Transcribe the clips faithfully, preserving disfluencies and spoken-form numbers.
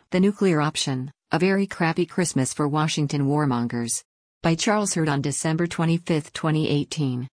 The Nuclear Option, A Very Crappy Christmas for Washington Warmongers. By Charles Hurd on December twenty-fifth, twenty eighteen.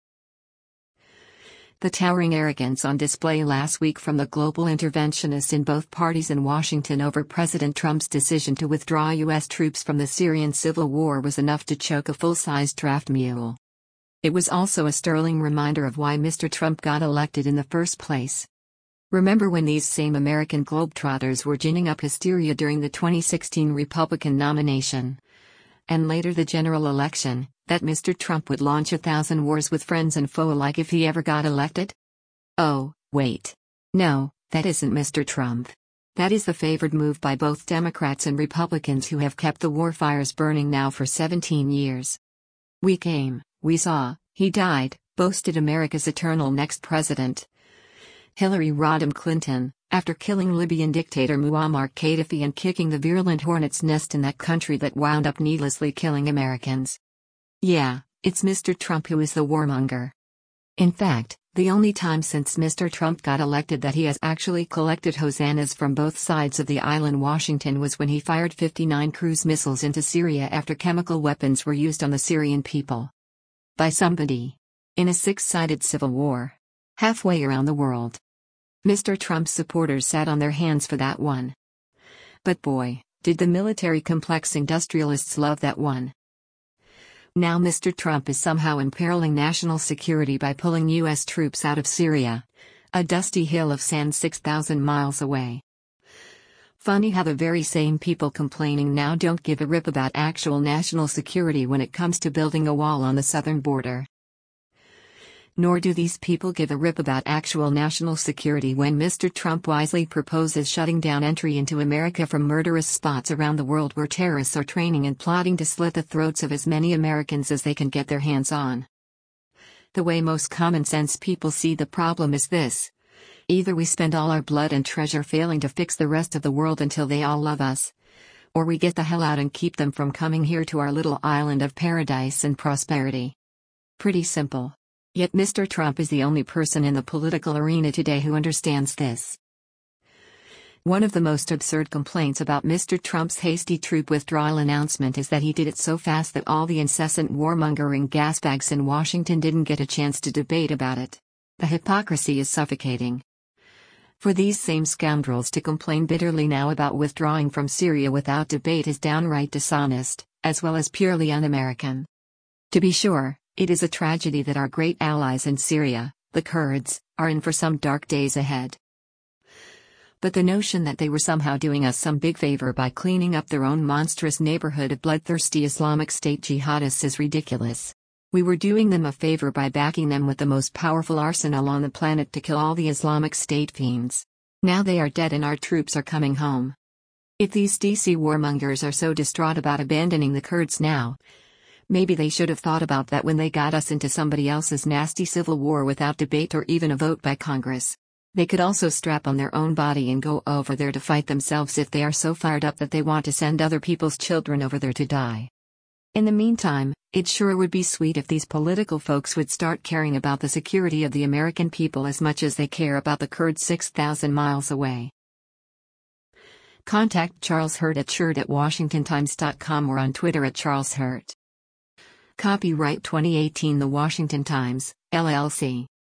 The towering arrogance on display last week from the global interventionists in both parties in Washington over President Trump's decision to withdraw U S troops from the Syrian civil war was enough to choke a full-sized draft mule. It was also a sterling reminder of why Mister Trump got elected in the first place. Remember when these same American globetrotters were ginning up hysteria during the twenty sixteen Republican nomination, and later the general election, that Mister Trump would launch a thousand wars with friends and foe alike if he ever got elected? Oh, wait. No, that isn't Mister Trump. That is the favored move by both Democrats and Republicans who have kept the war fires burning now for seventeen years. We came, we saw, he died, boasted America's eternal next president. Hillary Rodham Clinton, after killing Libyan dictator Muammar Gaddafi and kicking the virulent hornet's nest in that country that wound up needlessly killing Americans. Yeah, it's Mister Trump who is the warmonger. In fact, the only time since Mister Trump got elected that he has actually collected hosannas from both sides of the aisle in Washington was when he fired fifty-nine cruise missiles into Syria after chemical weapons were used on the Syrian people. By somebody. In a six-sided civil war. Halfway around the world. Mister Trump's supporters sat on their hands for that one. But boy, did the military complex industrialists love that one. Now Mister Trump is somehow imperiling national security by pulling U S troops out of Syria, a dusty hill of sand six thousand miles away. Funny how the very same people complaining now don't give a rip about actual national security when it comes to building a wall on the southern border. Nor do these people give a rip about actual national security when Mister Trump wisely proposes shutting down entry into America from murderous spots around the world where terrorists are training and plotting to slit the throats of as many Americans as they can get their hands on. The way most common sense people see the problem is this. Either we spend all our blood and treasure failing to fix the rest of the world until they all love us, or we get the hell out and keep them from coming here to our little island of paradise and prosperity. Pretty simple. Yet Mister Trump is the only person in the political arena today who understands this. One of the most absurd complaints about Mister Trump's hasty troop withdrawal announcement is that he did it so fast that all the incessant warmongering gasbags in Washington didn't get a chance to debate about it. The hypocrisy is suffocating. For these same scoundrels to complain bitterly now about withdrawing from Syria without debate is downright dishonest, as well as purely un-American. To be sure, it is a tragedy that our great allies in Syria, the Kurds, are in for some dark days ahead. But the notion that they were somehow doing us some big favor by cleaning up their own monstrous neighborhood of bloodthirsty Islamic State jihadists is ridiculous. We were doing them a favor by backing them with the most powerful arsenal on the planet to kill all the Islamic State fiends. Now they are dead and our troops are coming home. If these D C warmongers are so distraught about abandoning the Kurds now, maybe they should have thought about that when they got us into somebody else's nasty civil war without debate or even a vote by Congress. They could also strap on their own body and go over there to fight themselves if they are so fired up that they want to send other people's children over there to die. In the meantime, it sure would be sweet if these political folks would start caring about the security of the American people as much as they care about the Kurds six thousand miles away. Contact Charles Hurd at Hurd at washington times dot com or on Twitter at Charles Hurd. Copyright twenty eighteen The Washington Times, L L C.